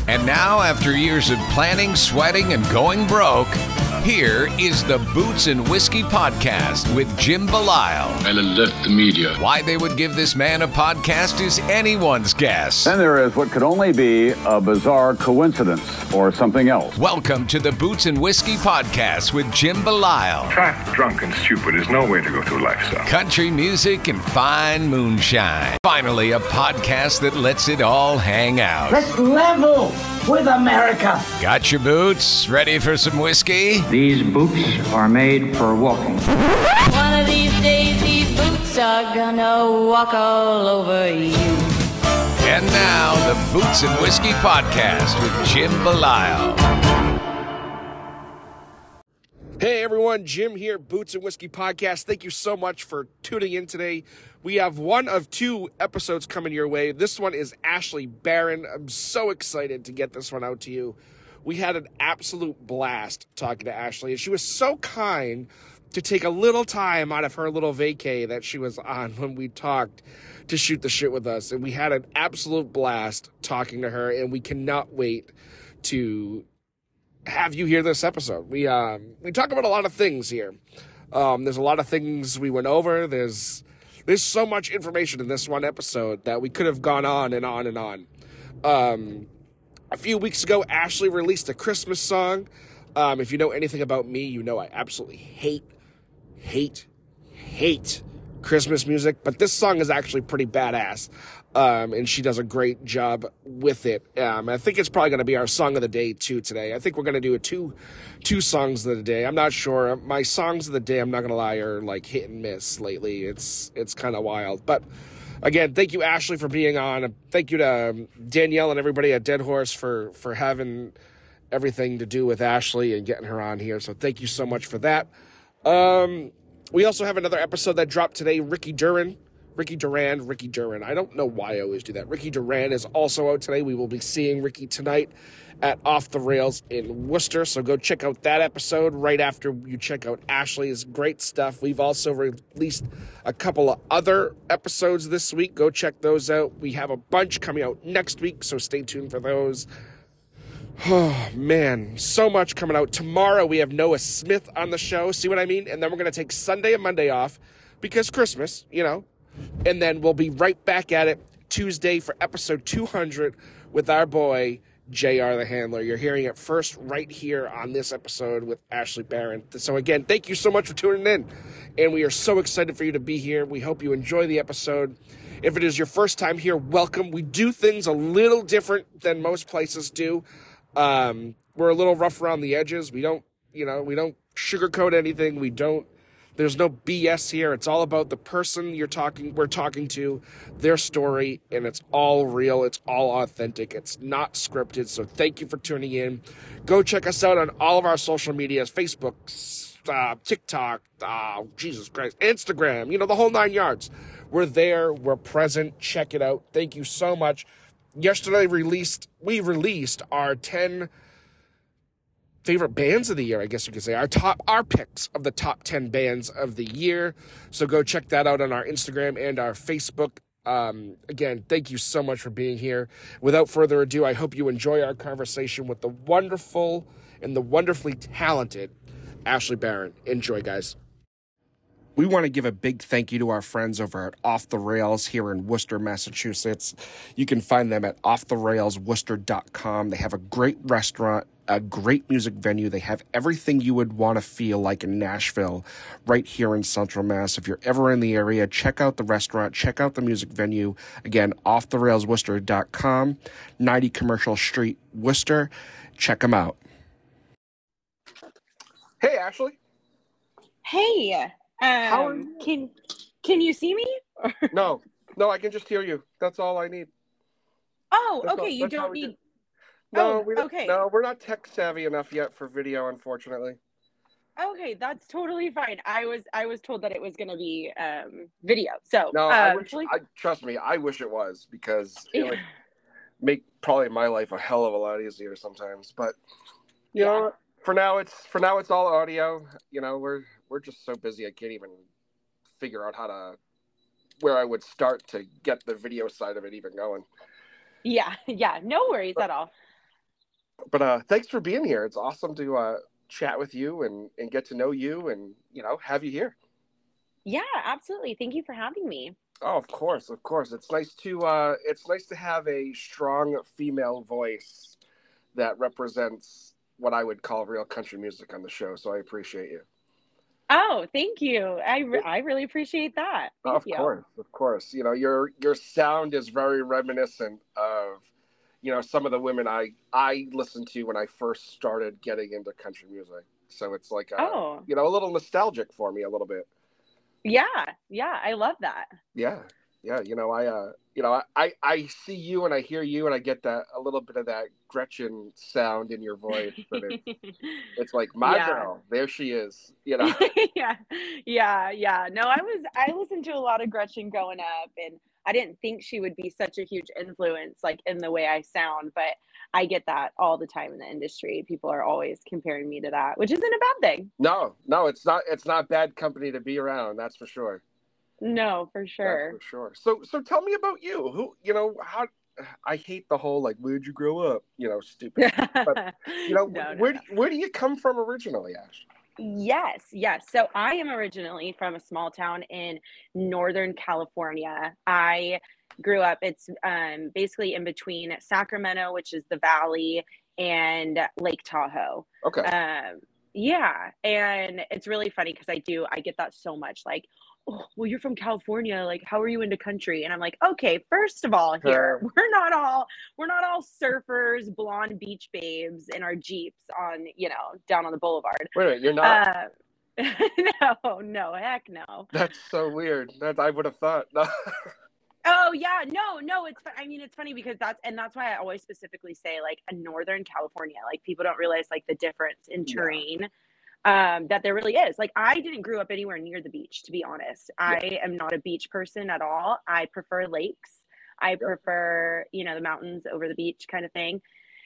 And now, after years of planning, sweating, and going broke, here is the Boots and Whiskey Podcast with Jim Belisle. And alert the media. Why they would give this man a podcast is anyone's guess. Then there is what could only be a bizarre coincidence or something else. Welcome to the Boots and Whiskey Podcast with Jim Belisle. Fat, drunk, and stupid is no way to go through life, sir. Country music and fine moonshine. Finally, a podcast that lets it all hang out. Let's level with America. Got your boots? Ready for some whiskey? These boots are made for walking. One of these days, these boots are gonna walk all over you. And now, the Boots and Whiskey Podcast with Jim Belisle. Hey everyone, Jim here, Boots and Whiskey Podcast. Thank you so much for tuning in today. We have one of two episodes coming your way. This one is Ashley Barron. I'm so excited to get this one out to you. We had an absolute blast talking to Ashley, and she was so kind to take a little time out of her little vacay that she was on when we talked to shoot the shit with us. And we had an absolute blast talking to her, and we cannot wait to have you hear this episode. We talk about a lot of things here. There's a lot of things we went over. There's so much information in this one episode that we could have gone on and on and on. A few weeks ago, Ashley released a Christmas song. If you know anything about me, you know I absolutely hate Christmas music, but this song is actually pretty badass. And she does a great job with it. I think it's probably going to be our song of the day too today. I think we're going to do two songs of the day. I'm not sure. My songs of the day, I'm not going to lie, are like hit and miss lately. It's kind of wild. But again, thank you, Ashley, for being on. Thank you to Danielle and everybody at Dead Horse for having everything to do with Ashley and getting her on here. So thank you so much for that. We also have another episode that dropped today. Ricky Duran. I don't know why I always do that. Ricky Duran is also out today. We will be seeing Ricky tonight at Off the Rails in Worcester. So go check out that episode right after you check out Ashley's great stuff. We've also released a couple of other episodes this week. Go check those out. We have a bunch coming out next week, so stay tuned for those. Oh, man, so much coming out. Tomorrow we have Noah Smith on the show. See what I mean? And then we're going to take Sunday and Monday off because Christmas, you know. And then we'll be right back at it Tuesday for episode 200 with our boy, JR the Handler. You're hearing it first right here on this episode with Ashley Barron. So again, thank you so much for tuning in. And we are so excited for you to be here. We hope you enjoy the episode. If it is your first time here, welcome. We do things a little different than most places do. We're a little rough around the edges. We don't sugarcoat anything. There's no BS here. It's all about the person we're talking to, their story, and it's all real. It's all authentic. It's not scripted. So thank you for tuning in. Go check us out on all of our social medias, Facebook, TikTok, Jesus Christ, Instagram, the whole 9 yards. We're there. We're present. Check it out. Thank you so much. Yesterday we released our 10 favorite bands of the year, I guess you could say. Our picks of the top 10 bands of the year. So go check that out on our Instagram and our Facebook. Again, thank you so much for being here. Without further ado, I hope you enjoy our conversation with the wonderful and the wonderfully talented Ashley Barron. Enjoy, guys. We want to give a big thank you to our friends over at Off the Rails here in Worcester, Massachusetts. You can find them at offtherailsworcester.com. They have a great restaurant, a great music venue. They have everything you would want to feel like in Nashville right here in Central Mass. If you're ever in the area, check out the restaurant, check out the music venue. Again, offtherailsworcester.com, 90 Commercial Street, Worcester. Check them out. Hey, Ashley. Hey. How are you? Can you see me? No, I can just hear you. That's all I need. Oh, okay. You don't need. No, okay. No, we're not tech savvy enough yet for video, unfortunately. Okay, that's totally fine. I was told that it was going to be video. So no, trust me, I wish it was because it would make probably my life a hell of a lot easier sometimes. But you know, for now it's all audio. We're just so busy I can't even figure out where I would start to get the video side of it even going. Yeah, no worries at all. But thanks for being here. It's awesome to chat with you and get to know you and, have you here. Yeah, absolutely. Thank you for having me. Oh, of course. It's nice to have a strong female voice that represents what I would call real country music on the show. So I appreciate you. Oh, thank you. I really appreciate that. Thank you. Of course. Your sound is very reminiscent of, some of the women I listened to when I first started getting into country music. So it's like, a little nostalgic for me a little bit. Yeah, I love that. Yeah. I see you and I hear you and I get a little bit of that Gretchen sound in your voice. But it's like my girl, there she is. Yeah. No, I listened to a lot of Gretchen growing up, and I didn't think she would be such a huge influence, like in the way I sound, but I get that all the time in the industry. People are always comparing me to that, which isn't a bad thing. No, it's not bad company to be around. That's for sure. No, for sure. That's for sure. So tell me about you. How I hate the whole like, where'd you grow up? Stupid. But where do you come from originally, Ash? Yes. So I am originally from a small town in Northern California. I grew up, it's basically in between Sacramento, which is the valley, and Lake Tahoe. Okay. Yeah. And it's really funny because I get that so much, like, oh, well, you're from California. Like, how are you into country? And I'm like, okay, first of all, here, we're not all surfers, blonde beach babes in our Jeeps on, down on the boulevard. Wait a minute, you're not? No, heck no. That's so weird. That I would have thought. No. Oh yeah, no. It's funny because that's why I always specifically say like a Northern California. Like people don't realize like the difference in terrain. That there really is. Like I didn't grow up anywhere near the beach, to be honest. I am not a beach person at all. I prefer lakes. I prefer, the mountains over the beach kind of thing.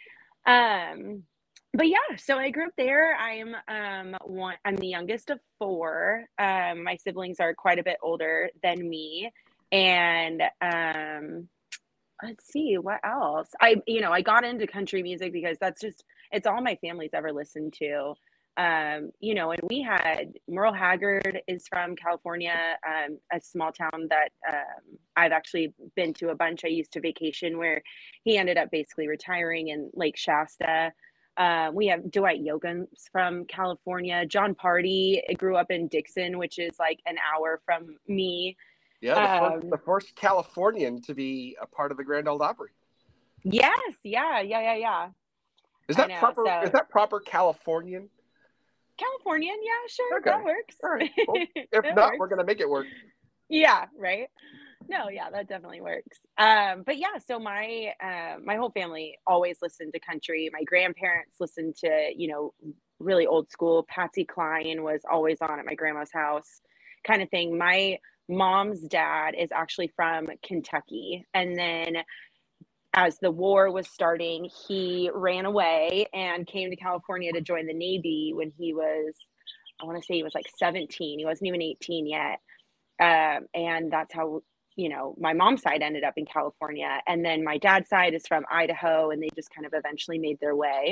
But yeah, so I grew up there. I'm the youngest of 4. My siblings are quite a bit older than me. And let's see what else. I got into country music because it's all my family's ever listened to. And we had Merle Haggard is from California, a small town that I've actually been to a bunch. I used to vacation where he ended up basically retiring in Lake Shasta. We have Dwight Yoakam's from California. John Party grew up in Dixon, which is like an hour from me. Yeah, the first Californian to be a part of the Grand Ole Opry. Yes, yeah. Is that proper? Is that proper Californian? Californian, yeah, sure, okay. That works. All right. Well, if not, we're gonna make it work. Yeah, right. No, yeah, that definitely works. But yeah, so my whole family always listened to country. My grandparents listened to really old school. Patsy Cline was always on at my grandma's house, kind of thing. My mom's dad is actually from Kentucky, and then as the war was starting, he ran away and came to California to join the Navy when he was, I want to say he was like 17. He wasn't even 18 yet. And that's how, my mom's side ended up in California. And then my dad's side is from Idaho, and they just kind of eventually made their way.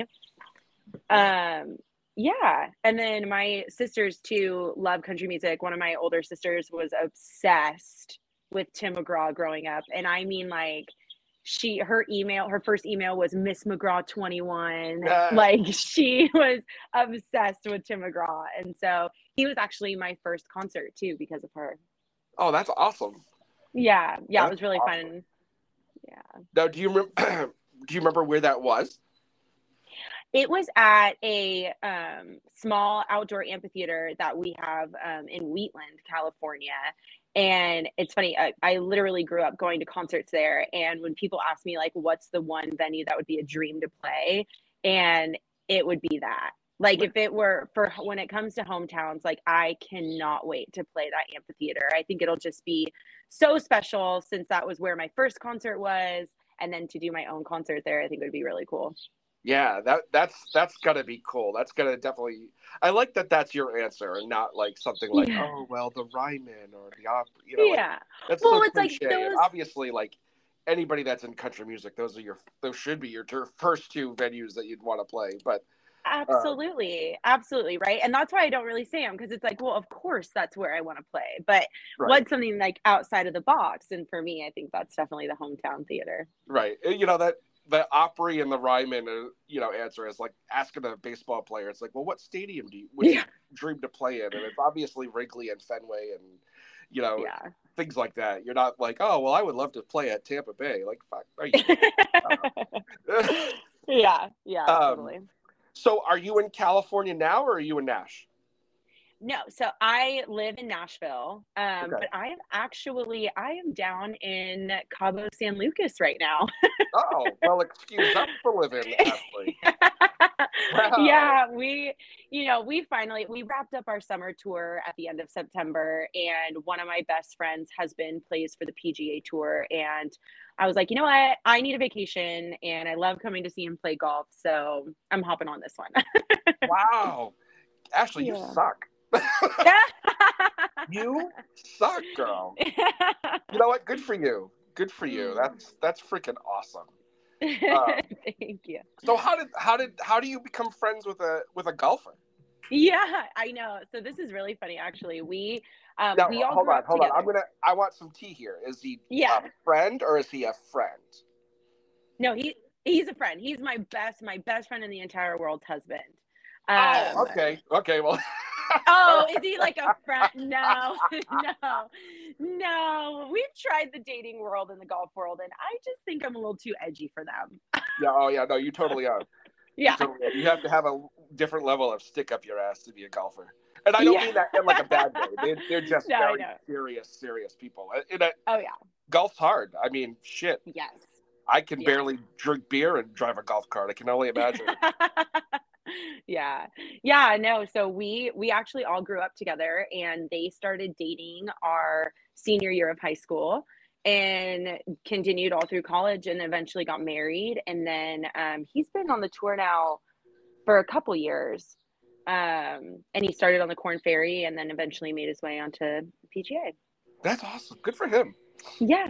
Yeah. And then my sisters too love country music. One of my older sisters was obsessed with Tim McGraw growing up. And I mean, like, her first email was Miss McGraw 21. Like she was obsessed with Tim McGraw. And so he was actually my first concert too, because of her. Oh, that's awesome. Yeah. It was really fun. Yeah. Now, do you remember where that was? It was at a small outdoor amphitheater that we have in Wheatland, California. And it's funny, I literally grew up going to concerts there. And when people ask me, like, what's the one venue that would be a dream to play? And it would be that. Like, if it were when it comes to hometowns, like, I cannot wait to play that amphitheater. I think it'll just be so special since that was where my first concert was. And then to do my own concert there, I think would be really cool. Yeah, that's gonna be cool. That's gonna definitely. I like that. That's your answer, and not like something like, oh well, the Ryman or the opera. Yeah. That's well, so it's cliche. like those... Obviously, like anybody that's in country music, those should be your first two venues that you'd want to play. But absolutely, right. And that's why I don't really say them, because it's like, well, of course that's where I want to play. But right. What's something like outside of the box? And for me, I think that's definitely the hometown theater. Right. You know, that the Opry and the Ryman, answer is like asking a baseball player. It's like, well, what stadium would you dream to play in? And it's obviously Wrigley and Fenway and, things like that. You're not like, oh, well, I would love to play at Tampa Bay. Like, fuck, are you? Totally. So are you in California now, or are you in Nash? No, so I live in Nashville, Okay. but I am down in Cabo San Lucas right now. Oh, well, excuse us for living, Ashley. Wow. Yeah, we wrapped up our summer tour at the end of September, and one of my best friends' husband plays for the PGA Tour, and I was like, you know what? I need a vacation, and I love coming to see him play golf, so I'm hopping on this one. Wow. Ashley, you suck. You suck, girl. You know what? Good for you. Good for you. That's freaking awesome. Thank you. So how do you become friends with a golfer? Yeah, I know. So this is really funny, actually. We all hold on. together. I want some tea here. Is he a friend, or is he a friend? No, he's a friend. He's my best friend in the entire world's husband. Okay. Well. Oh, is he like a friend? No. We've tried the dating world and the golf world, and I just think I'm a little too edgy for them. Yeah. Oh, yeah. No, you totally are. Yeah. You have to have a different level of stick up your ass to be a golfer. And I don't mean that in like a bad way. They're just very serious people. Golf's hard. I mean, shit. Yes. I can barely drink beer and drive a golf cart. I can only imagine. Yeah, no. So we actually all grew up together, and they started dating our senior year of high school and continued all through college, and eventually got married. And then he's been on the tour now for a couple years. And he started on the Korn Ferry, and then eventually made his way onto PGA. That's awesome. Good for him. Yeah.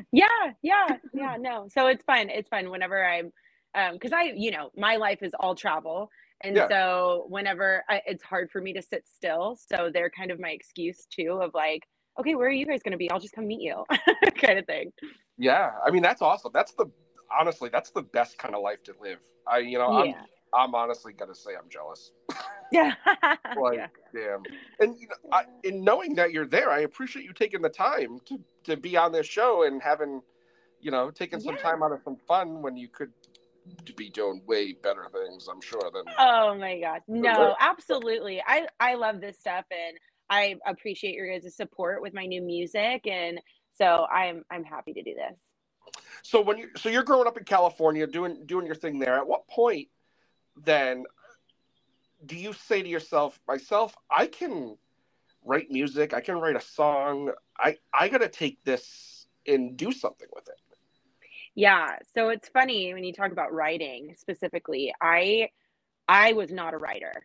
No, so it's fun. Whenever I'm, because my life is all travel. And so whenever it's hard for me to sit still. So they're kind of my excuse too, of like, okay, where are you guys going to be? I'll just come meet you kind of thing. Yeah. I mean, that's awesome. Honestly, that's the best kind of life to live. I'm honestly going to say I'm jealous. Yeah. Damn. And, in knowing that you're there, I appreciate you taking the time to be on this show and having, taking some time out of some fun when you could be doing way better things, I'm sure. Oh my God. No, absolutely. I love this stuff, and I appreciate your guys' support with my new music. And so I'm happy to do this. So you're growing up in California, doing your thing there. At what point then do you say to yourself, I can write music, I can write a song, I got to take this and do something with it? Yeah. So it's funny when you talk about writing specifically, I was not a writer.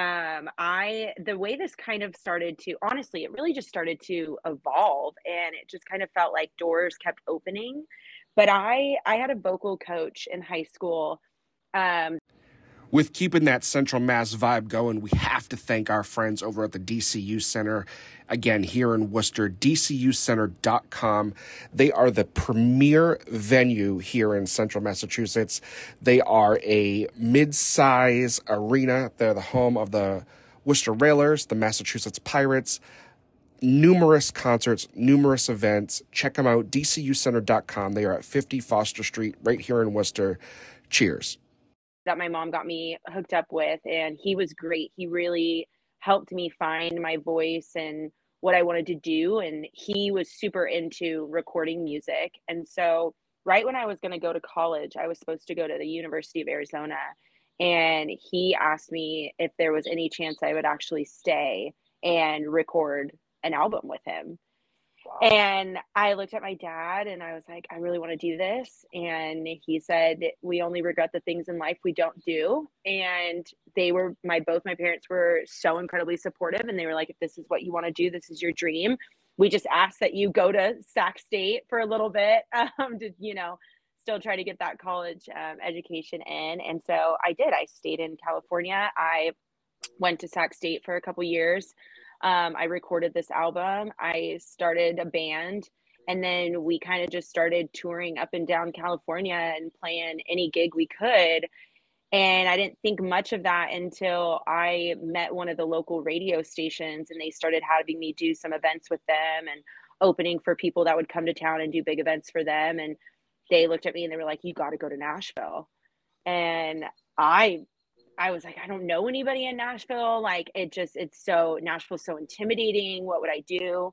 The way this kind of started to, honestly, it really just started to evolve, and it just kind of felt like doors kept opening. But I had a vocal coach in high school. With keeping that Central Mass vibe going, we have to thank our friends over at the DCU Center. Again, here in Worcester, DCUcenter.com. They are the premier venue here in Central Massachusetts. They are a mid-size arena. They're the home of the Worcester Railers, the Massachusetts Pirates. Numerous concerts, numerous events. Check them out, DCUcenter.com. They are at 50 Foster Street, right here in Worcester. Cheers. That my mom got me hooked up with, and he was great. He really helped me find my voice and what I wanted to do, and he was super into recording music. And so right when I was going to go to college, I was supposed to go to the University of Arizona, and he asked me if there was any chance I would actually stay and record an album with him. Wow. And I looked at my dad and I was like, I really want to do this. And he said, we only regret the things in life we don't do. And both my parents were so incredibly supportive. And they were like, if this is what you want to do, this is your dream. We just ask that you go to Sac State for a little bit, to, still try to get that college education in. And so I did. I stayed in California. I went to Sac State for a couple years. I recorded this album. I started a band, and then we kind of just started touring up and down California and playing any gig we could. And I didn't think much of that until I met one of the local radio stations, and they started having me do some events with them and opening for people that would come to town and do big events for them. And they looked at me and they were like, you got to go to Nashville. And I was like, I don't know anybody in Nashville. Like Nashville's so intimidating. What would I do?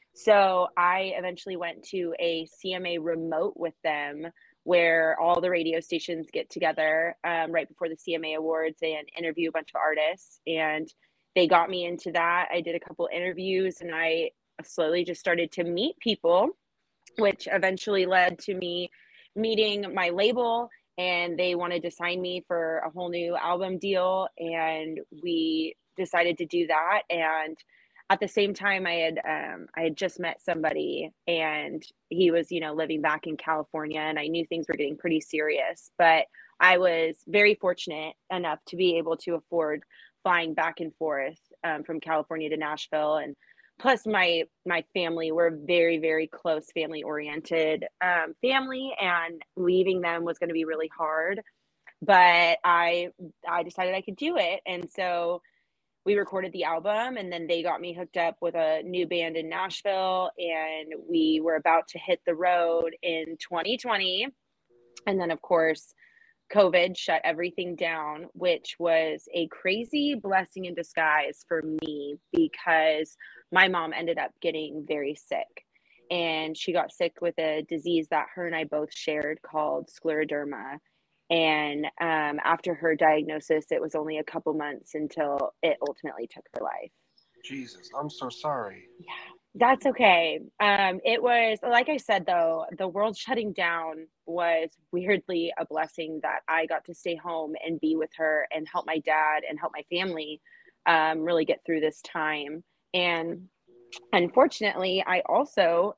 So I eventually went to a CMA remote with them, where all the radio stations get together right before the CMA Awards and interview a bunch of artists. And they got me into that. I did a couple interviews, and I slowly just started to meet people, which eventually led to me meeting my label, and they wanted to sign me for a whole new album deal. And we decided to do that. And at the same time, I had just met somebody, and he was, living back in California, and I knew things were getting pretty serious. But I was very fortunate enough to be able to afford flying back and forth from California to Nashville. And plus my family, we're very, very close family oriented family, and leaving them was going to be really hard. But I decided I could do it. And so we recorded the album, and then they got me hooked up with a new band in Nashville, and we were about to hit the road in 2020. And then, of course, COVID shut everything down, which was a crazy blessing in disguise for me, because my mom ended up getting very sick, and she got sick with a disease that her and I both shared called scleroderma. And after her diagnosis, it was only a couple months until it ultimately took her life. Jesus, I'm so sorry. Yeah, that's okay. It was, like I said, though, the world shutting down was weirdly a blessing that I got to stay home and be with her and help my dad and help my family really get through this time. And unfortunately, I also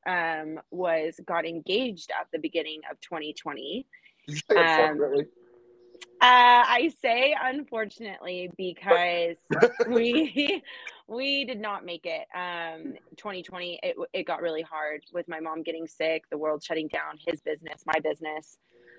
got engaged at the beginning of 2020. Did you say unfortunately? I say unfortunately because we did not make it. 2020, it got really hard with my mom getting sick, the world shutting down, his business, my business.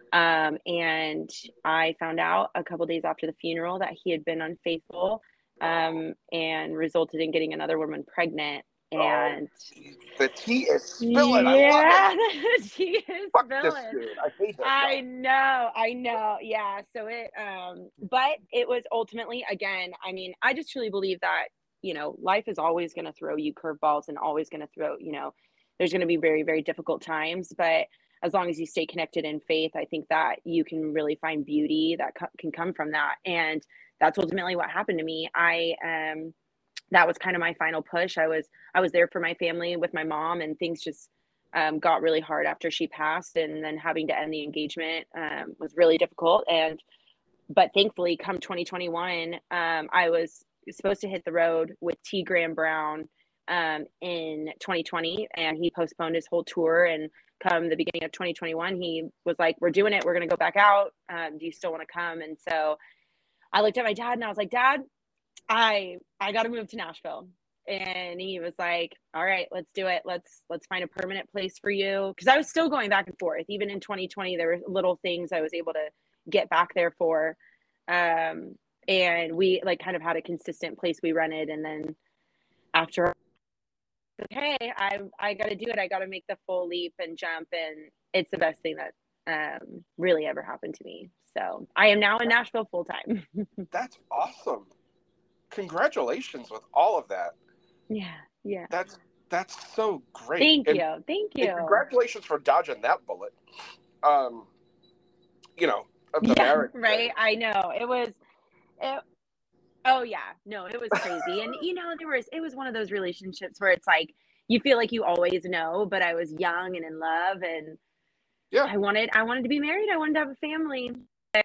And I found out a couple days after the funeral that he had been unfaithful and resulted in getting another woman pregnant. And the tea is spilling. Yeah, the tea is Fuck spilling. This dude. I hate him. I know. Yeah. So but it was ultimately, again, I mean, I just truly believe that, life is always going to throw you curveballs and always going to throw, there's going to be very, very difficult times. But as long as you stay connected in faith, I think that you can really find beauty that can come from that. And that's ultimately what happened to me. That was kind of my final push. I was there for my family with my mom, and things just got really hard after she passed, and then having to end the engagement was really difficult. But thankfully, come 2021, I was supposed to hit the road with T. Graham Brown in 2020, and he postponed his whole tour. And come the beginning of 2021, he was like, "We're doing it. We're going to go back out. Do you still want to come?" And so I looked at my dad and I was like, "Dad, I got to move to Nashville." And he was like, "All right, let's do it. Let's find a permanent place for you." Cause I was still going back and forth. Even in 2020, there were little things I was able to get back there for. And we kind of had a consistent place we rented. And then after, okay, I got to do it. I got to make the full leap and jump. And it's the best thing that really ever happened to me. So I am now in Nashville full time. That's awesome. Congratulations with all of that. Yeah. That's so great. Thank you. And congratulations for dodging that bullet. Of the marriage. Right. Thing. I know. It was crazy. And it was one of those relationships where it's like you feel like you always know, but I was young and in love, and I wanted to be married. I wanted to have a family. But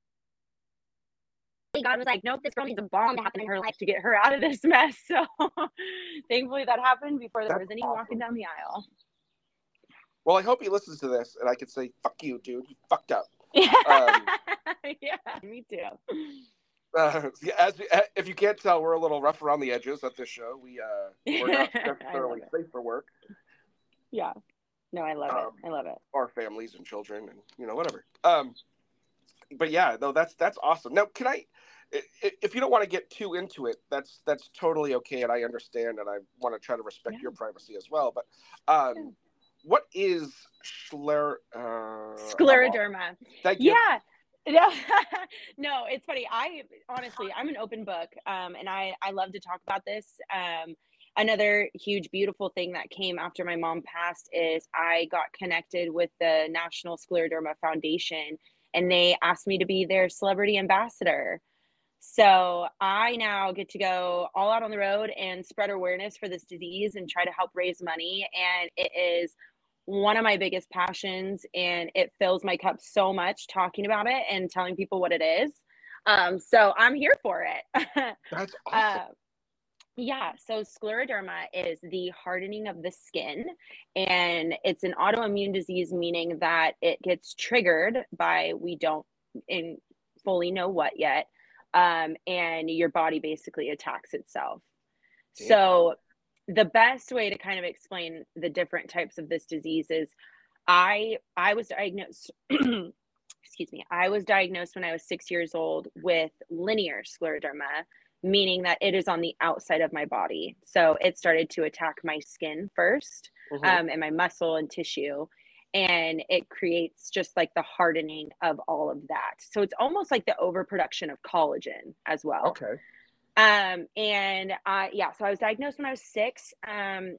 God was like, nope, this girl needs a bomb to happen in her life to get her out of this mess. So thankfully that happened before there was any walking down the aisle. Well, I hope he listens to this, and I can say, "Fuck you, dude. You fucked up." Yeah, me too. If you can't tell, we're a little rough around the edges at this show. We're not necessarily safe for work. Yeah. No, I love it. I love it. Our families and children, and whatever. But yeah, no, that's awesome. Now, can I? If you don't want to get too into it, that's totally okay, and I understand, and I want to try to respect your privacy as well. But what is scleroderma? Thank you. Yeah. No, it's funny. I'm an open book, and I love to talk about this. Another huge, beautiful thing that came after my mom passed is I got connected with the National Scleroderma Foundation, and they asked me to be their celebrity ambassador. So I now get to go all out on the road and spread awareness for this disease and try to help raise money. And it is one of my biggest passions, and it fills my cup so much talking about it and telling people what it is. So I'm here for it. That's awesome. Yeah, so scleroderma is the hardening of the skin, and it's an autoimmune disease, meaning that it gets triggered by, we don't fully know what yet, and your body basically attacks itself. Damn. So the best way to kind of explain the different types of this disease is I was diagnosed excuse me, I was diagnosed when I was 6 years old with linear scleroderma, meaning that it is on the outside of my body. So it started to attack my skin first, and my muscle and tissue. And it creates just like the hardening of all of that. So it's almost like the overproduction of collagen as well. Okay. So I was diagnosed when I was 6. And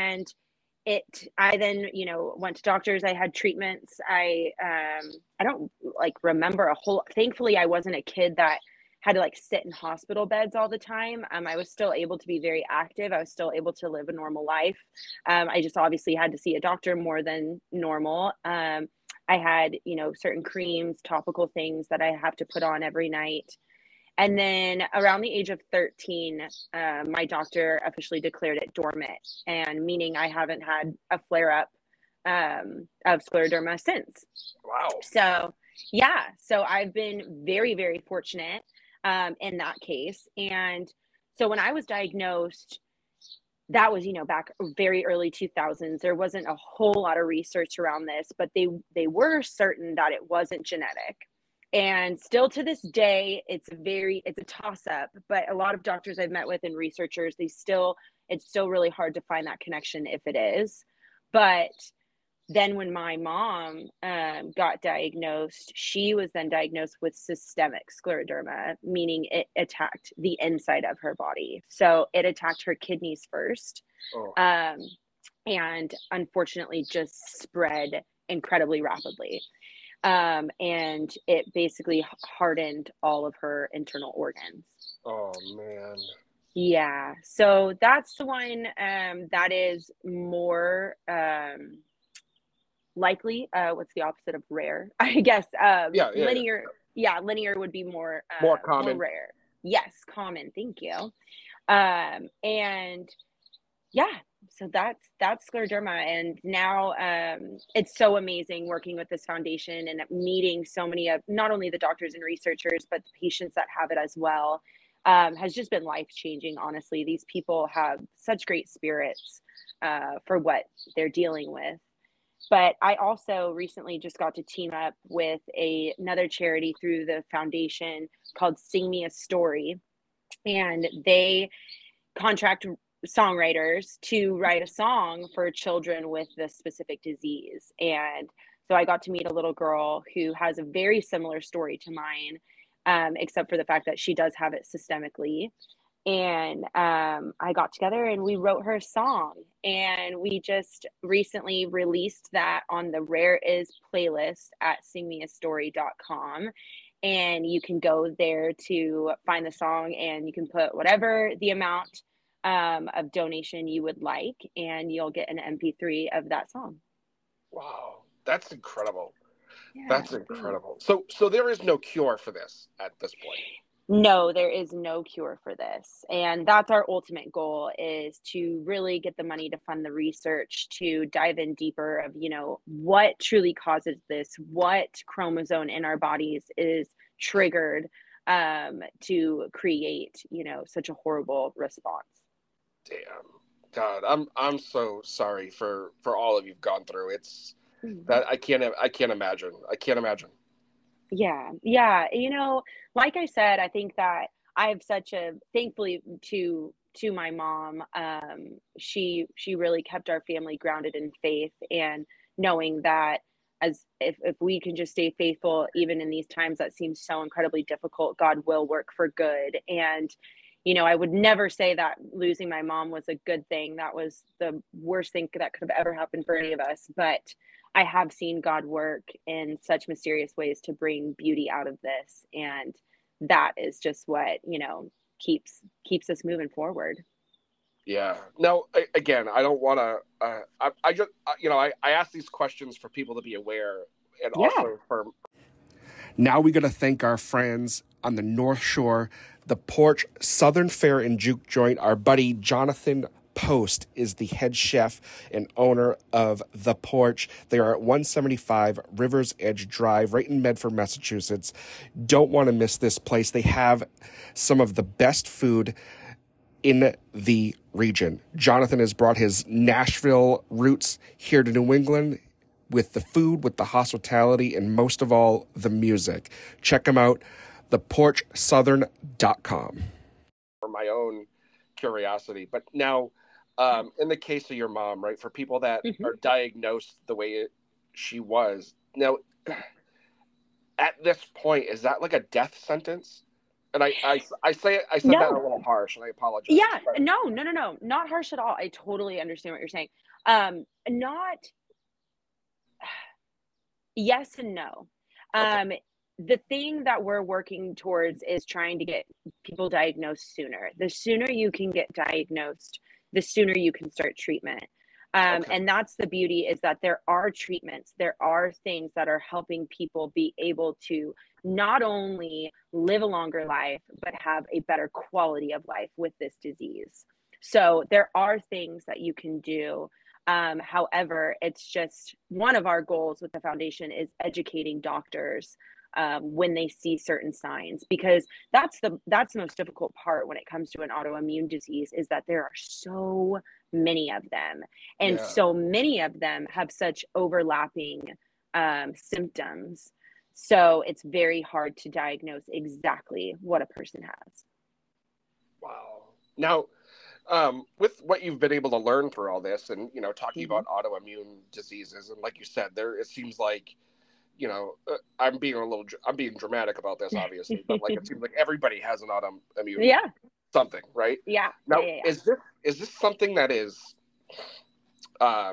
I then, went to doctors. I had treatments. I don't remember thankfully I wasn't a kid that had to sit in hospital beds all the time. I was still able to be very active. I was still able to live a normal life. I just obviously had to see a doctor more than normal. I had, certain creams, topical things that I have to put on every night. And then around the age of 13, my doctor officially declared it dormant, and meaning I haven't had a flare up of scleroderma since. Wow. So yeah, so I've been very, very fortunate in that case. And so when I was diagnosed, that was, back very early 2000s. There wasn't a whole lot of research around this, but they were certain that it wasn't genetic. And still to this day, it's a toss up, but a lot of doctors I've met with and researchers, it's still really hard to find that connection if it is. But then when my mom got diagnosed, she was then diagnosed with systemic scleroderma, meaning it attacked the inside of her body. So it attacked her kidneys first, and unfortunately just spread incredibly rapidly. And it basically hardened all of her internal organs. Oh, man. Yeah. So that's the one that is more likely. What's the opposite of rare? I guess linear. Yeah, linear would be more common. More rare. Yes, common. Thank you. And yeah, so that's scleroderma. And now it's so amazing working with this foundation and meeting so many of not only the doctors and researchers, but the patients that have it as well. Has just been life-changing, honestly. These people have such great spirits for what they're dealing with. But I also recently just got to team up with another charity through the foundation called Sing Me a Story. And they contract songwriters to write a song for children with this specific disease. And so I got to meet a little girl who has a very similar story to mine, except for the fact that she does have it systemically. And I got together and we wrote her a song, and we just recently released that on the Rare Is playlist at singmeastory.com. And you can go there to find the song, and you can put whatever the amount of donation you would like, and you'll get an MP3 of that song. Wow, that's incredible. Yeah, that's incredible. So there is no cure for this at this point. No, there is no cure for this. And that's our ultimate goal, is to really get the money to fund the research, to dive in deeper of, what truly causes this, what chromosome in our bodies is triggered to create, such a horrible response. Damn. God, I'm so sorry for all of you've gone through. It's that I can't imagine. I can't imagine. Yeah. Like I said, I think that I have thankfully to my mom, she really kept our family grounded in faith, and knowing that as if we can just stay faithful, even in these times that seem so incredibly difficult, God will work for good. And, I would never say that losing my mom was a good thing. That was the worst thing that could have ever happened for any of us. But I have seen God work in such mysterious ways to bring beauty out of this. And that is just what, keeps us moving forward. Yeah. No, again, I don't want to, I just, I ask these questions for people to be aware, and also for. Now we got to thank our friends on the North Shore, the Porch Southern Fare and Juke Joint. Our buddy Jonathan Post is the head chef and owner of The Porch. They are at 175 Rivers Edge Drive, right in Medford, Massachusetts. Don't want to miss this place. They have some of the best food in the region. Jonathan has brought his Nashville roots here to New England with the food, with the hospitality, and most of all, the music. Check them out, theporchsouthern.com. For my own curiosity. But now, in the case of your mom, right, for people that are diagnosed the way she was, now, at this point, is that like a death sentence? And I said that a little harsh, and I apologize. Yeah, no, not harsh at all. I totally understand what you're saying. Yes and no. Okay. The thing that we're working towards is trying to get people diagnosed sooner. The sooner you can get diagnosed, the sooner you can start treatment. And that's the beauty, is that there are treatments, there are things that are helping people be able to not only live a longer life, but have a better quality of life with this disease. So there are things that you can do. However, it's just one of our goals with the foundation is educating doctors when they see certain signs, because that's the most difficult part when it comes to an autoimmune disease, is that there are so many of them, and so many of them have such overlapping symptoms. So it's very hard to diagnose exactly what a person has. Wow. Now, with what you've been able to learn through all this, and talking about autoimmune diseases, and like you said, it seems like, I'm being dramatic about this, obviously, but like it seems like everybody has an autoimmune something, right? Yeah. Now, is this something that is, how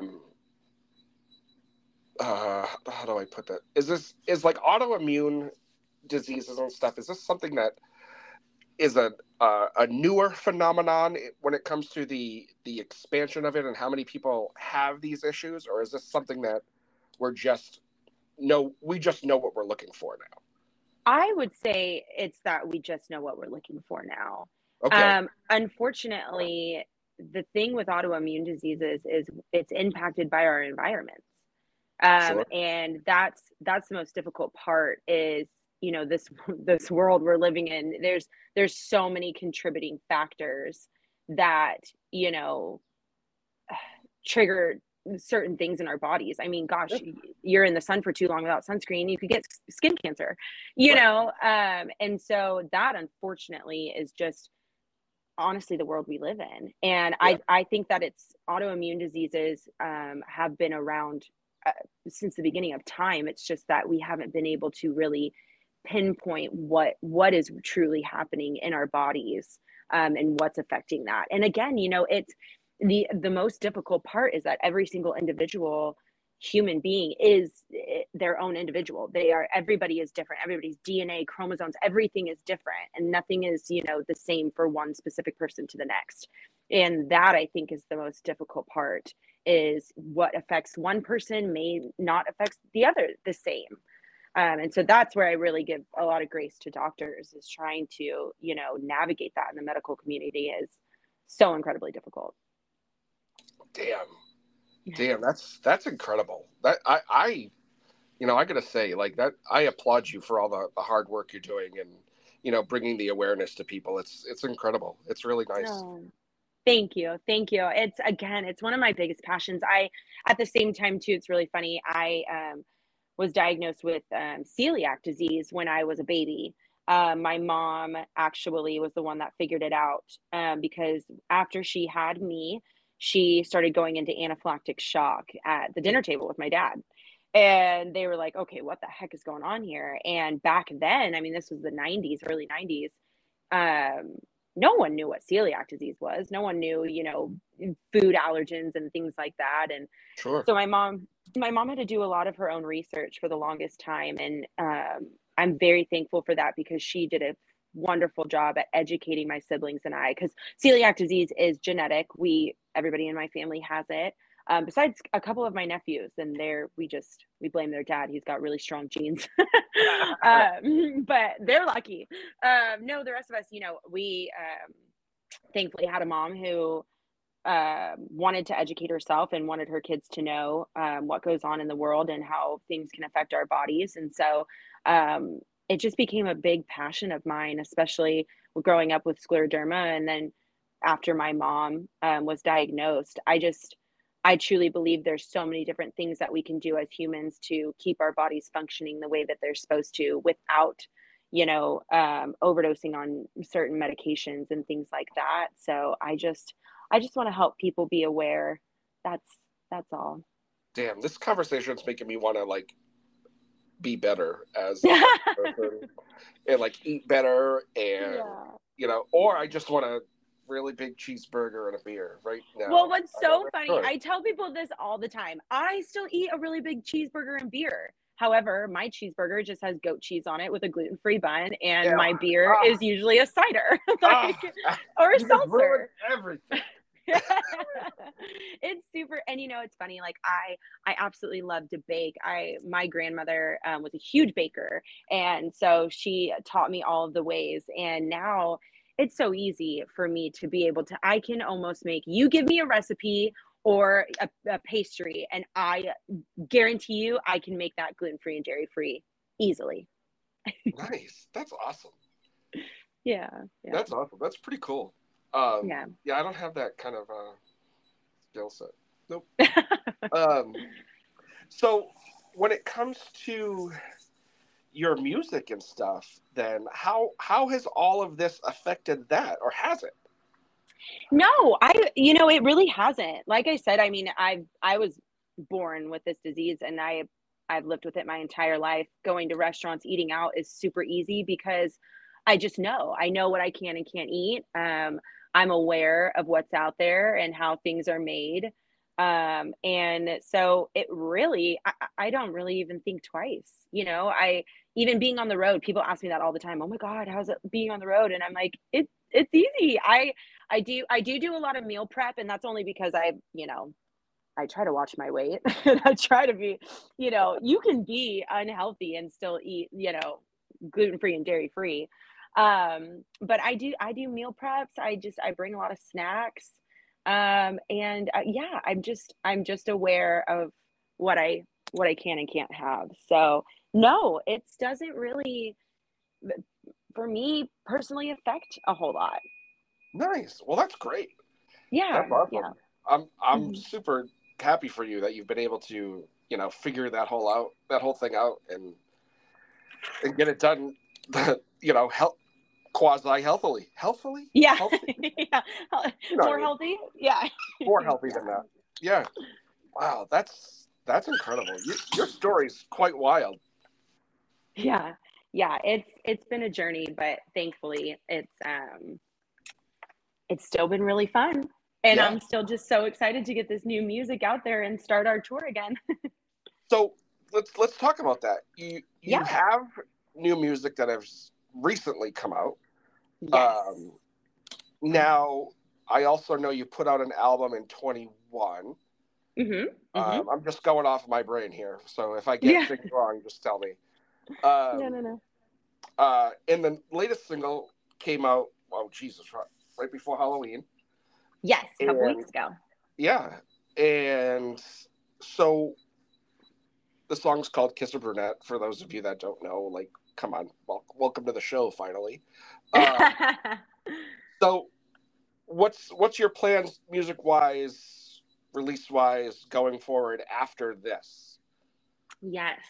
do I put that? Is like autoimmune diseases and stuff, is this something that is a newer phenomenon when it comes to the expansion of it and how many people have these issues, or is this something that we just know what we're looking for now? I would say it's that we just know what we're looking for now. Okay. Unfortunately, the thing with autoimmune diseases is it's impacted by our environments. Sure. And that's the most difficult part, is, this world we're living in, there's so many contributing factors that, trigger certain things in our bodies. I mean, gosh, you're in the sun for too long without sunscreen, you could get skin cancer, and so that, unfortunately, is just honestly the world we live in. And I think that it's autoimmune diseases have been around since the beginning of time. It's just that we haven't been able to really pinpoint what is truly happening in our bodies, and what's affecting that. And again, it's the most difficult part is that every single individual human being is their own individual. Everybody is different. Everybody's DNA, chromosomes, everything is different, and nothing is, the same for one specific person to the next. And that, I think, is the most difficult part, is what affects one person may not affect the other the same. And so that's where I really give a lot of grace to doctors, is trying to, you know, navigate that in the medical community is so incredibly difficult. Damn, that's incredible. That I you know, I gotta say, like, that, I applaud you for all the hard work you're doing, and, you know, bringing the awareness to people. It's incredible. It's really nice. Oh, thank you. Thank you. It's one of my biggest passions. At the same time too, it's really funny. I was diagnosed with celiac disease when I was a baby. My mom actually was the one that figured it out, because after she had me, she started going into anaphylactic shock at the dinner table with my dad. And they were like, okay, what the heck is going on here? And back then, I mean, this was the 90s, early 90s. No one knew what celiac disease was. No one knew, you know, food allergens and things like that. And Sure. so my mom had to do a lot of her own research for the longest time. And I'm very thankful for that, because she did a wonderful job at educating my siblings and I, because celiac disease is genetic. Everybody in my family has it. Besides a couple of my nephews, and we blame their dad. He's got really strong genes, but they're lucky. No, the rest of us, you know, we thankfully had a mom who wanted to educate herself and wanted her kids to know what goes on in the world and how things can affect our bodies. And so it just became a big passion of mine, especially growing up with scleroderma. And then after my mom was diagnosed, I truly believe there's so many different things that we can do as humans to keep our bodies functioning the way that they're supposed to, without, you know, overdosing on certain medications and things like that. So I just want to help people be aware. That's all. Damn, this conversation is making me want to, like, be better as a person and, like, eat better, and you know, or I just want a really big cheeseburger and a beer right now. Well, what's so funny, I tell people this all the time. I still eat a really big cheeseburger and beer. However, my cheeseburger just has goat cheese on it with a gluten-free bun, and my beer is usually a cider, or a seltzer. Everything. It's super. And you know, it's funny, like I absolutely love to bake. My grandmother was a huge baker, and so she taught me all of the ways, and now it's so easy for me to be able to, I can almost you give me a recipe or a pastry, and I guarantee you I can make that gluten-free and dairy-free easily. Nice. That's awesome. Yeah. That's awesome. That's pretty cool. Yeah, I don't have that kind of skill set. Nope. So when it comes to your music and stuff, then how has all of this affected that, or has it? No, it really hasn't. Like I said, I mean, I was born with this disease, and I've lived with it my entire life. Going to restaurants, eating out is super easy because I know what I can and can't eat. I'm aware of what's out there and how things are made. And so it really, I don't really even think twice, you know. Even being on the road, people ask me that all the time. Oh my God, how's it being on the road? And I'm like, it's easy. I do a lot of meal prep, and that's only because I try to watch my weight. And I try to be, you know, you can be unhealthy and still eat, you know, gluten-free and dairy-free. But I do meal preps. I bring a lot of snacks. I'm just aware of what I can and can't have. So no, it doesn't really, for me personally, affect a whole lot. Nice. Well, that's great. Yeah. That's awesome. Yeah. I'm super happy for you that you've been able to, you know, figure that whole thing out and get it done, you know, quasi healthily. Yeah. Healthy? Yeah. More healthy. Yeah. More healthy than that. Yeah. Wow. That's incredible. Your story's quite wild. Yeah. It's been a journey, but thankfully it's still been really fun. And I'm still just so excited to get this new music out there and start our tour again. So let's talk about that. You have new music that has recently come out. Yes. Now, I also know you put out an album in 21. I'm just going off my brain here, so if I get things wrong, just tell me. No. And the latest single came out, oh, Jesus, right before Halloween. Yes, a couple weeks ago. Yeah. And so the song's called Kiss a Brunette, for those of you that don't know. Like, come on, welcome to the show, finally. So what's your plans music-wise, release-wise, going forward after this? Yes.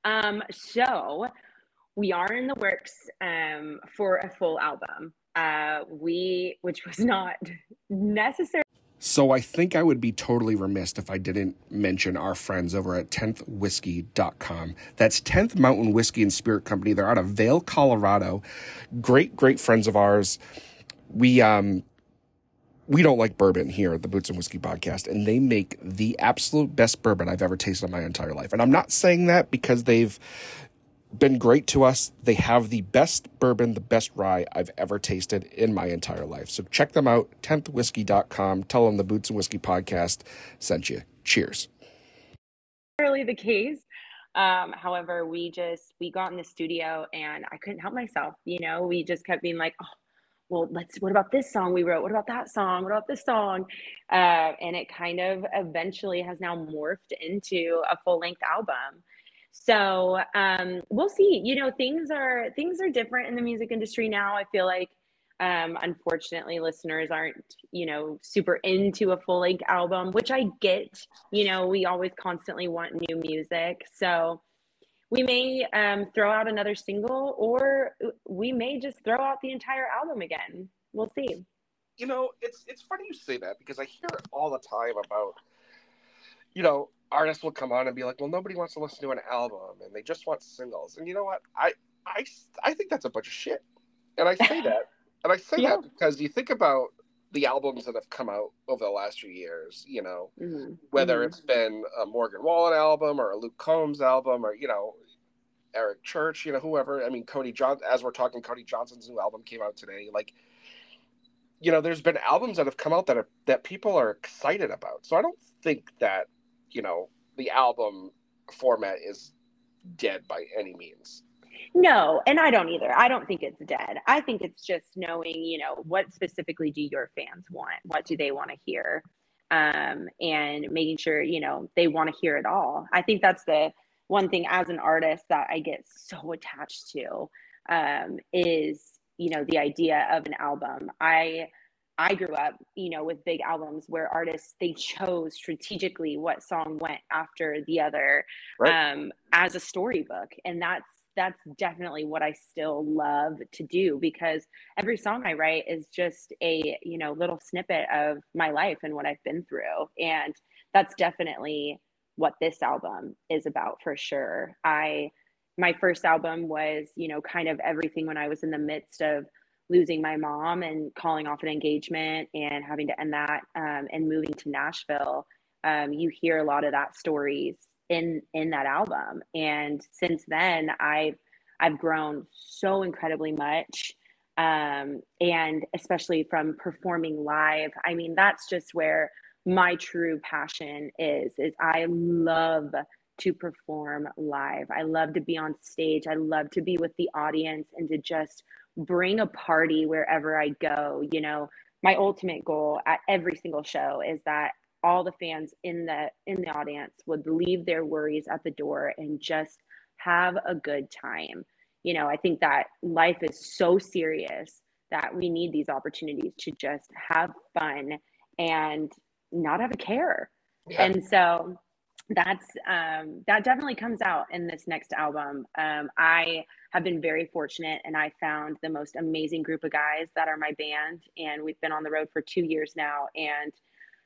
So we are in the works for a full album, which was not necessary. So I think I would be totally remiss if I didn't mention our friends over at 10thwhiskey.com. That's 10th Mountain Whiskey and Spirit Company. They're out of Vail, Colorado. Great friends of ours. We don't like bourbon here at the Boots and Whiskey Podcast, and they make the absolute best bourbon I've ever tasted in my entire life. And I'm not saying that because they've been great to us. They have the best bourbon, the best rye I've ever tasted in my entire life. So check them out, 10thwhiskey.com. Tell them the Boots and Whiskey Podcast sent you. Cheers. Really the case. However, we got in the studio and I couldn't help myself. We just kept being like, oh, well, what about this song we wrote? What about that song? What about this song? And it kind of eventually has now morphed into a full-length album. So we'll see. Things are different in the music industry now. I feel like, unfortunately, listeners aren't, super into a full-length album, which I get. We always constantly want new music. So we may throw out another single, or we may just throw out the entire album again. We'll see. It's funny you say that, because I hear it all the time about, artists will come on and be like, well, nobody wants to listen to an album and they just want singles. And you know what? I think that's a bunch of shit. And I say that. And I say that because you think about the albums that have come out over the last few years, whether it's been a Morgan Wallen album or a Luke Combs album or, Eric Church, whoever. I mean, as we're talking, Cody Johnson's new album came out today. Like, there's been albums that have come out that people are excited about. So I don't think that, the album format is dead by any means. No, and I don't either. I don't think it's dead. I think it's just knowing, what specifically do your fans want? What do they want to hear? And making sure, they want to hear it all. I think that's the one thing as an artist that I get so attached to, is, the idea of an album. I grew up, with big albums where artists, they chose strategically what song went after the other, right, as a storybook. And that's definitely what I still love to do, because every song I write is just a, little snippet of my life and what I've been through. And that's definitely what this album is about, for sure. My first album was, kind of everything when I was in the midst of losing my mom and calling off an engagement and having to end that, and moving to Nashville. You hear a lot of that stories in that album. And since then I've grown so incredibly much. And especially from performing live. I mean, that's just where my true passion is I love to perform live. I love to be on stage. I love to be with the audience and to just bring a party wherever I go. My ultimate goal at every single show is that all the fans in the audience would leave their worries at the door and just have a good time. I think that life is so serious that we need these opportunities to just have fun and not have a care. Yeah. And so that definitely comes out in this next album. I have been very fortunate, and I found the most amazing group of guys that are my band, and we've been on the road for 2 years now, and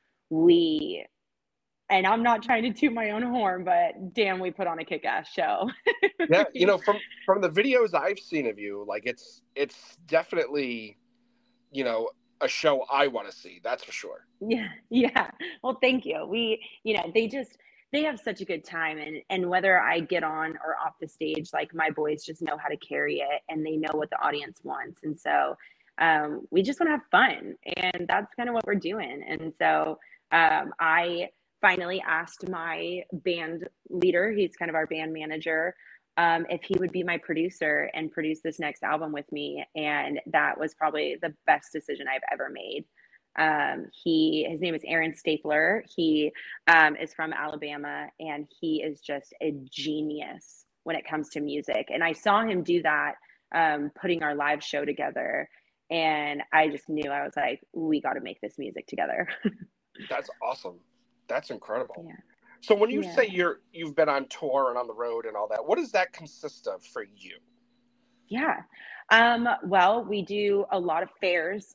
I'm not trying to toot my own horn, but damn, we put on a kick-ass show. Yeah, from the videos I've seen of you, like it's definitely, a show I want to see. That's for sure. Yeah. Well, thank you. They have such a good time, and whether I get on or off the stage, like my boys just know how to carry it, and they know what the audience wants. And so we just want to have fun, and that's kind of what we're doing. And so I finally asked my band leader, he's kind of our band manager, if he would be my producer and produce this next album with me. And that was probably the best decision I've ever made. His name is Aaron Stapler. He is from Alabama, and he is just a genius when it comes to music. And I saw him do that, putting our live show together. And I just knew, I was like, we got to make this music together. That's awesome. That's incredible. Yeah. So when you say you've been on tour and on the road and all that, what does that consist of for you? Yeah. Well, we do a lot of fairs.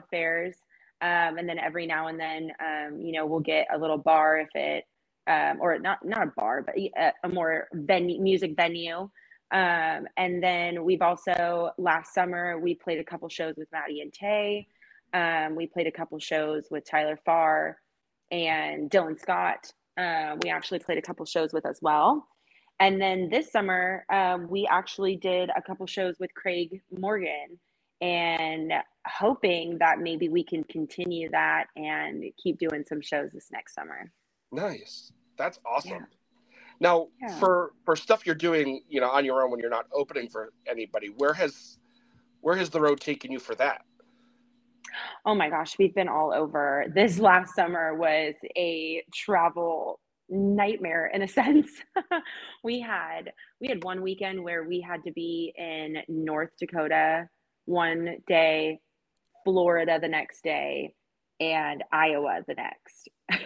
And then every now and then, we'll get a little bar if it, or not a bar, but a more music venue. And then we've also, last summer, we played a couple shows with Maddie and Tay. We played a couple shows with Tyler Farr and Dylan Scott. We actually played a couple shows with as well. And then this summer, we actually did a couple shows with Craig Morgan, and hoping that maybe we can continue that and keep doing some shows this next summer. Nice. That's awesome. Now, for stuff you're doing, on your own when you're not opening for anybody, where has the road taken you for that? Oh my gosh, we've been all over. This last summer was a travel nightmare in a sense. We had one weekend where we had to be in North Dakota one day, Florida the next day, and Iowa the next.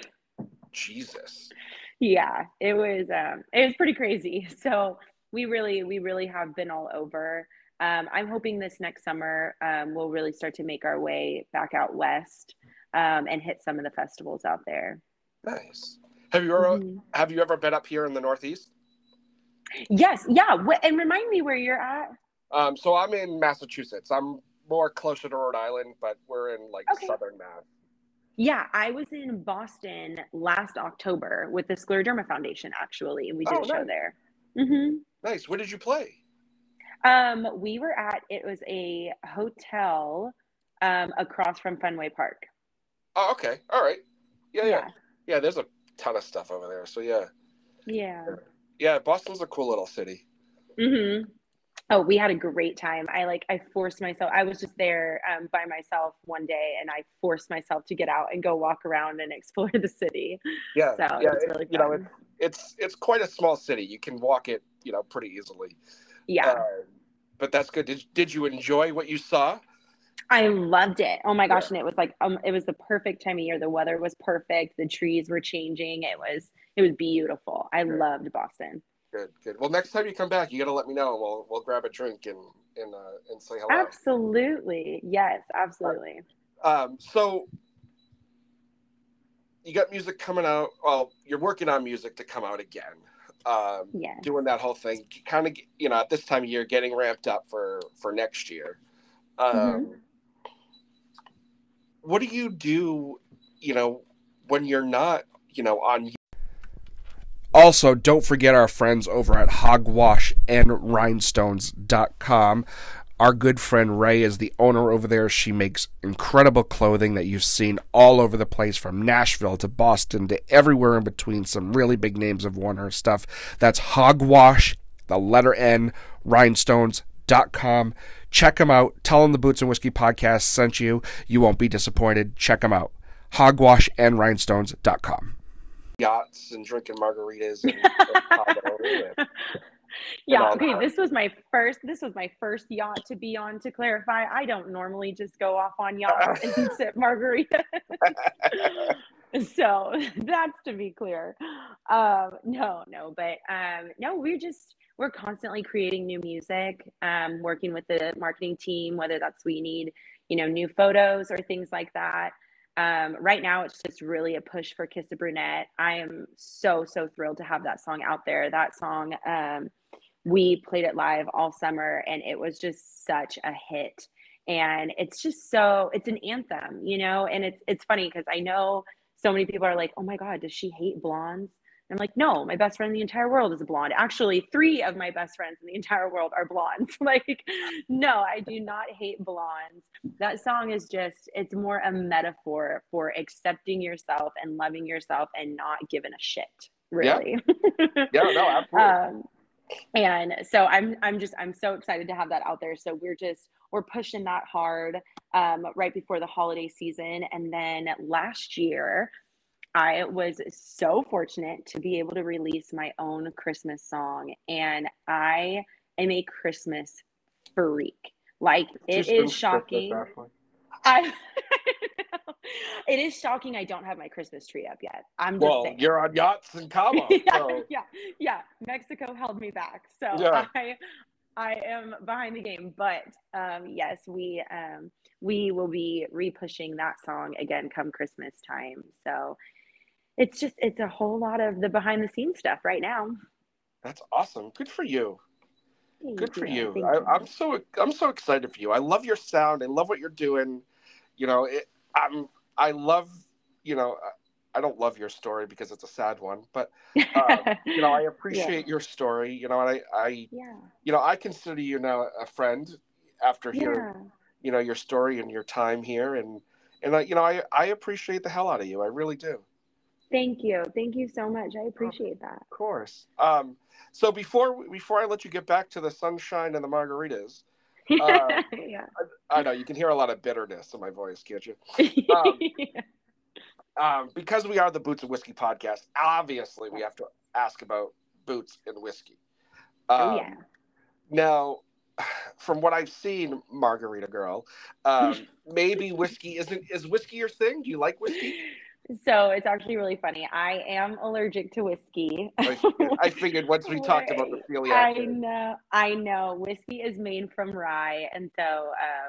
Jesus. Yeah, it was pretty crazy. So we really have been all over. I'm hoping this next summer we'll really start to make our way back out west and hit some of the festivals out there. Nice. Have you ever been up here in the Northeast? Yes. Yeah. And remind me where you're at. So I'm in Massachusetts. I'm more closer to Rhode Island, but we're in southern Mass. Yeah, I was in Boston last October with the Scleroderma Foundation, actually, and we did a show there. Mm-hmm. Nice. Where did you play? We were it was a hotel across from Fenway Park. Oh, okay. All right. Yeah. There's a ton of stuff over there. So yeah, Boston's a cool little city. Mm-hmm. Oh, we had a great time. I forced myself. I was just there by myself one day, and I forced myself to get out and go walk around and explore the city. Yeah, so it was really fun. It's quite a small city. You can walk it, pretty easily. Yeah. But that's good. Did you enjoy what you saw? I loved it. Oh my gosh. Yeah. And it was it was the perfect time of year. The weather was perfect. The trees were changing. It was beautiful. I loved Boston. Good. Well, next time you come back, you got to let me know, and we'll grab a drink and say hello. Absolutely. Yes, absolutely. So you got music coming out. Well, you're working on music to come out again. Doing that whole thing, kind of, at this time of year, getting ramped up for next year. What do you do, when you're not, on? Also, don't forget our friends over at hogwashandrhinestones.com. Our good friend Ray is the owner over there. She makes incredible clothing that you've seen all over the place, from Nashville to Boston to everywhere in between. Some really big names have worn her stuff. That's Hogwash, the letter N, rhinestones.com. Check them out. Tell them the Boots and Whiskey podcast sent you. You won't be disappointed. Check them out. Hogwashandrhinestones.com. Yachts and drinking margaritas and okay, this was my first yacht to be on, to clarify. I don't normally just go off on yachts and sip margaritas. So that's to be clear. We're constantly creating new music, working with the marketing team, whether that's we need, new photos or things like that. Right now, it's just really a push for Kiss a Brunette. I am so thrilled to have that song out there. That song, we played it live all summer, and it was just such a hit. And it's just it's an anthem, and it's funny because I know so many people are like, oh my God, does she hate blondes? And I'm like, no, my best friend in the entire world is a blonde. Actually, 3 of my best friends in the entire world are blondes. No, I do not hate blondes. That song is it's more a metaphor for accepting yourself and loving yourself and not giving a shit, really. Yeah, no, absolutely. And so I'm so excited to have that out there. So we're pushing that hard right before the holiday season. And then last year, I was so fortunate to be able to release my own Christmas song, and I am a Christmas freak. Like, it is shocking. I it is shocking I don't have my Christmas tree up yet. I'm just saying. You're on yachts in Cabo. So. Yeah. Mexico held me back, so yeah. I am behind the game. But yes, we will be repushing that song again come Christmas time. So it's a whole lot of the behind the scenes stuff right now. That's awesome. Good for you. Good for you. Thank you. I'm so excited for you. I love your sound. I love what you're doing. You know, I love, you know, I don't love your story because it's a sad one, but you know, I appreciate your story. You know, and you know, I consider you now a friend after hearing, you know, your story and your time here, and you know, I appreciate the hell out of you. I really do. Thank you so much. I appreciate that. Of course. So before I let you get back to the sunshine and the margaritas, I know you can hear a lot of bitterness in my voice, can't you? Because we are the Boots and Whiskey podcast, obviously we have to ask about boots and whiskey. Now, from what I've seen, Margarita Girl, maybe whiskey is whiskey your thing? Do you like whiskey? So it's actually really funny. I am allergic to whiskey. I figured once we talked about the celiac. I know. Whiskey is made from rye, and so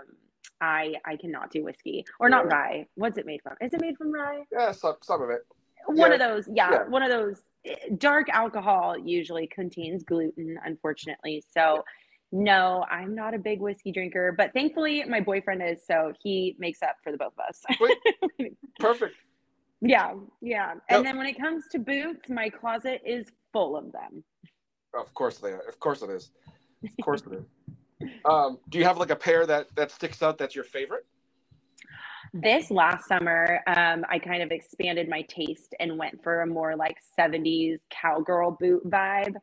I cannot do whiskey. Or not rye. What's it made from? Is it made from rye? Yeah, some of it. One of those. One of those. Dark alcohol usually contains gluten, unfortunately. So no, I'm not a big whiskey drinker, but thankfully my boyfriend is, so he makes up for the both of us. Perfect. Yeah. And then when it comes to boots, my closet is full of them. Of course they are. Of course it is. Of course it is. Do you have like a pair that sticks out that's your favorite? This last summer, I kind of expanded my taste and went for a more like 70s cowgirl boot vibe.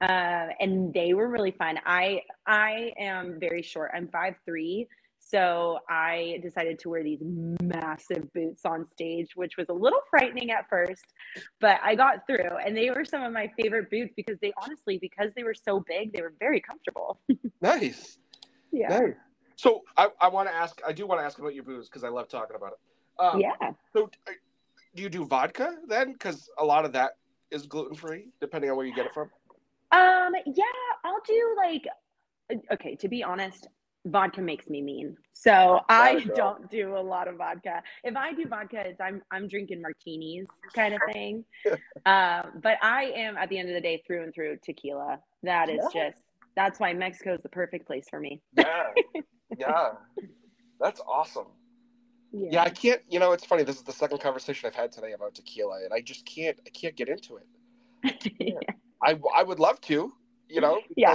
And they were really fun. I am very short. I'm 5'3". So I decided to wear these massive boots on stage, which was a little frightening at first, but I got through. And they were some of my favorite boots because because they were so big, they were very comfortable. Nice. Yeah. Nice. So I do want to ask about your booze because I love talking about it. So do you do vodka then? Because a lot of that is gluten-free, depending on where you get it from. Yeah, I'll do okay, to be honest, vodka makes me mean. So I don't do a lot of vodka. If I do vodka, it's I'm drinking martinis kind of thing. But I am, at the end of the day, through and through tequila. That is that's why Mexico is the perfect place for me. Yeah. That's awesome. Yeah, I can't, you know, it's funny. This is the second conversation I've had today about tequila, and I can't get into it. I would love to, you know, because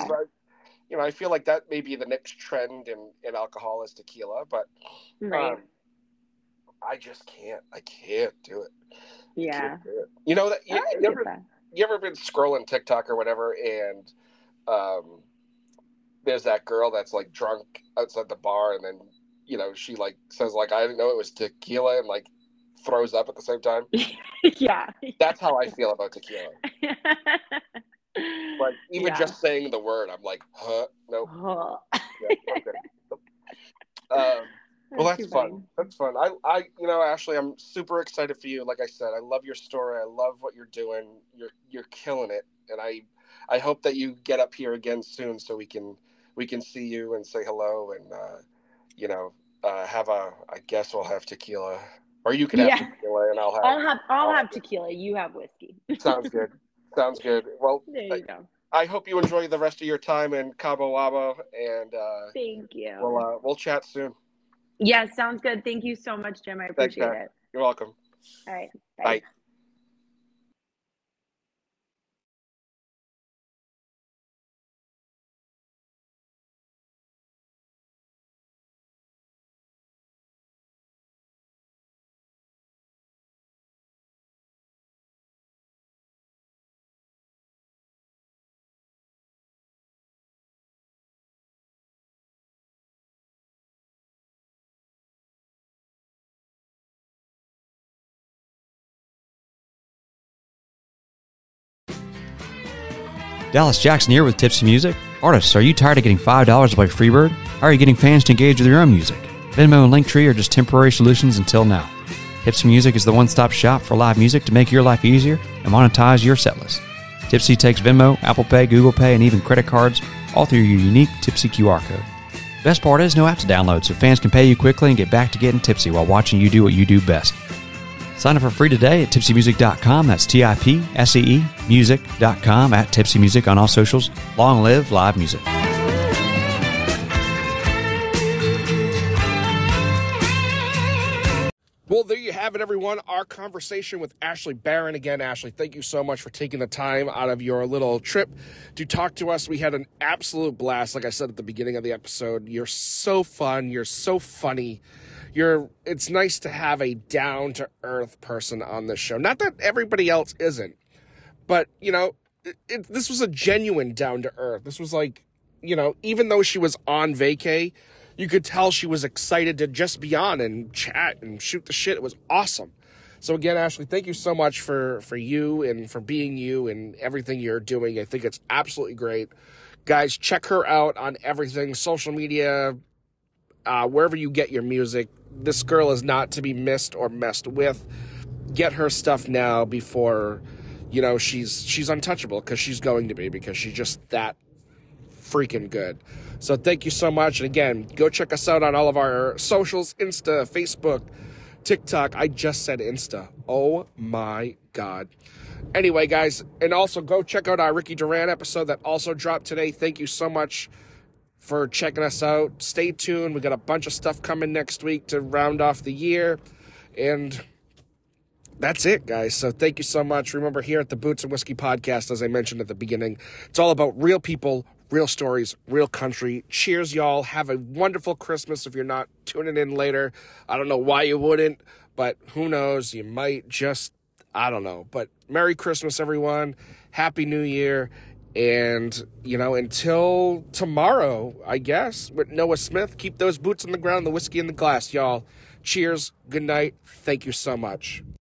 I feel like that may be the next trend in alcohol is tequila, but I just can't. I can't do it. Yeah. Do it. You know that you ever been scrolling TikTok or whatever, and there's that girl that's like drunk outside the bar, and then you know she like says like I didn't know it was tequila, and like throws up at the same time. Yeah. That's how I feel about tequila. Like even just saying the word, I'm like, huh? Nope. Well, that's fun. That's fun. I, you know, Ashley, I'm super excited for you. Like I said, I love your story. I love what you're doing. You're killing it, and I hope that you get up here again soon so we can see you and say hello and you know I guess we'll have tequila, or you can have tequila and I'll have tequila. You have whiskey. Sounds good. Sounds good. Well, there you go. I hope you enjoy the rest of your time in Cabo Wabo, and thank you. We'll chat soon. Yeah, sounds good. Thank you so much, Jim. I appreciate it. You're welcome. All right. Bye. Dallas Jackson here with Tipsy Music. Artists, are you tired of getting $5 to play Freebird? How are you getting fans to engage with your own music? Venmo and Linktree are just temporary solutions until now. Tipsy Music is the one-stop shop for live music to make your life easier and monetize your setlist. Tipsy takes Venmo, Apple Pay, Google Pay, and even credit cards, all through your unique Tipsy QR code. Best part is no app to download, so fans can pay you quickly and get back to getting tipsy while watching you do what you do best. Sign up for free today at tipsymusic.com. That's TIPSEE music.com, at Tipsy Music on all socials. Long live live music. Well, there you have it, everyone. Our conversation with Ashley Barron. Again, Ashley, thank you so much for taking the time out of your little trip to talk to us. We had an absolute blast. Like I said at the beginning of the episode, you're so fun. You're so funny. It's nice to have a down-to-earth person on this show. Not that everybody else isn't, but, this was a genuine down-to-earth. This was like, even though she was on vacay, you could tell she was excited to just be on and chat and shoot the shit. It was awesome. So again, Ashley, thank you so much for you and for being you and everything you're doing. I think it's absolutely great. Guys, check her out on everything, social media, wherever you get your music. This girl is not to be missed or messed with. Get her stuff now before, she's untouchable, because she's going to be, because she's just that freaking good. So thank you so much. And again, go check us out on all of our socials, Insta, Facebook, TikTok. I just said Insta. Oh my God. Anyway, guys, and also go check out our Ricky Duran episode that also dropped today. Thank you so much for checking us out. Stay tuned. We got a bunch of stuff coming next week to round off the year. And that's it, guys. So thank you so much. Remember, here at the Boots and Whiskey Podcast, as I mentioned at the beginning, it's all about real people, real stories, real country. Cheers, y'all. Have a wonderful Christmas if you're not tuning in later. I don't know why you wouldn't, but who knows? You might just, I don't know. But Merry Christmas, everyone. Happy New Year. And, until tomorrow, I guess, with Noah Smith, keep those boots on the ground, the whiskey in the glass, y'all. Cheers. Good night. Thank you so much.